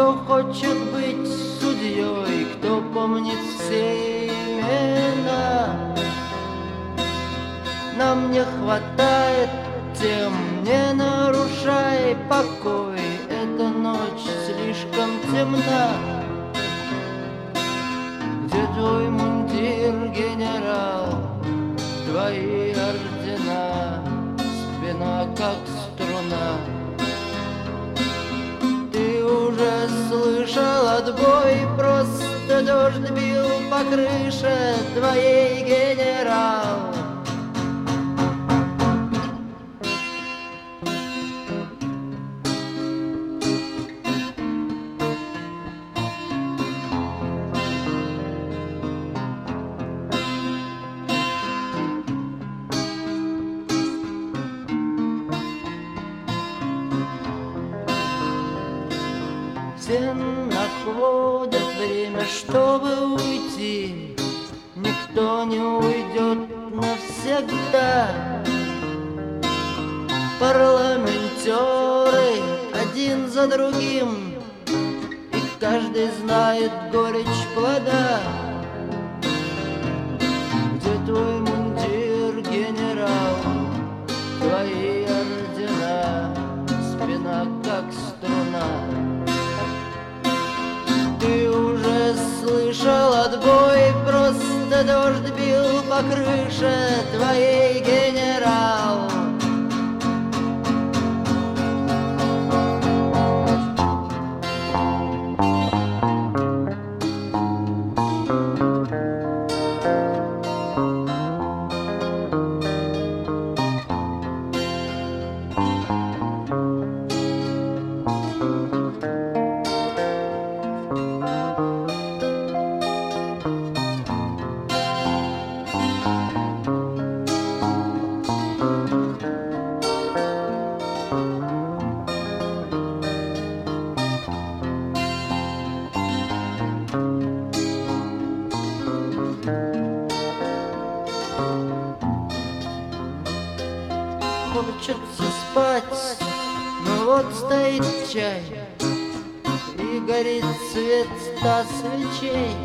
Кто хочет быть судьей, кто помнит все имена. Нам не хватает тем, не нарушай покой, эта ночь слишком темна. Где твой мундир, генерал, твои ордена, спина как струна. Ты уже слышал отбой, просто дождь бил по крыше твоей, генерал. Все находят время, чтобы уйти. Никто не уйдет навсегда. Парламентеры один за другим, и каждый знает горечь плода. Где твой мундир, генерал, твои ордена, спина как струна. Ты уже слышал отбой, просто дождь бил по крыше твоей, генерал. Хочется спать, но вот стоит чай, и горит свет 100 свечей.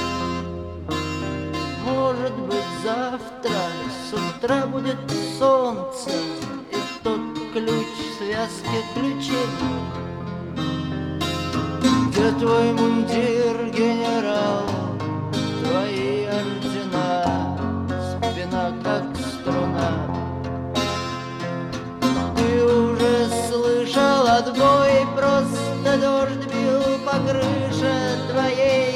Может быть, завтра с утра будет солнце, и тот ключ в связке ключей. Где твой мундир, генерал, твои ордена, спина как струна. Ты уже слышал отбой, просто дождь бил по крыше твоей,